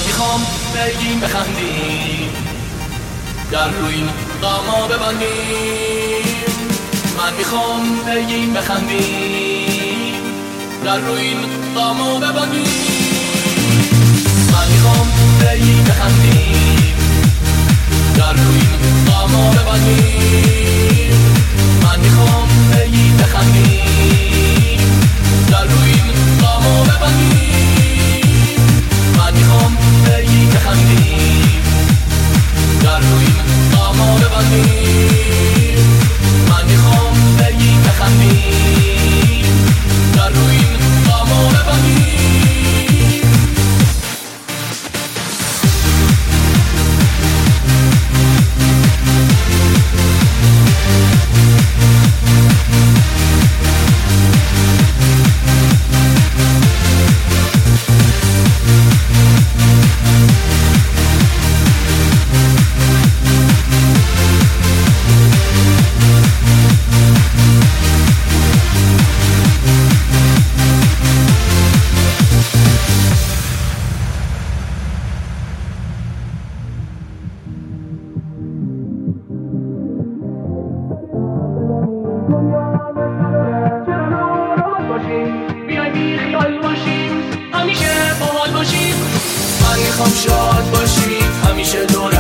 میخوام بگیم بخندیم، در روی این غما ببندیم. من میخوام بگیم بخندیم، در روی این غما ببندیم. من میخوام بگیم بخندیم، در روی این غما ببندیم. من میخوام بگیم بخندیم، در روی این غما ببندیم. من میخوام بگیم بخندیم، در روی این غما ببندیم. من میخوام بگیم بخندیم، در روی این غما ببندیم. شاد باشیم، همیشه دور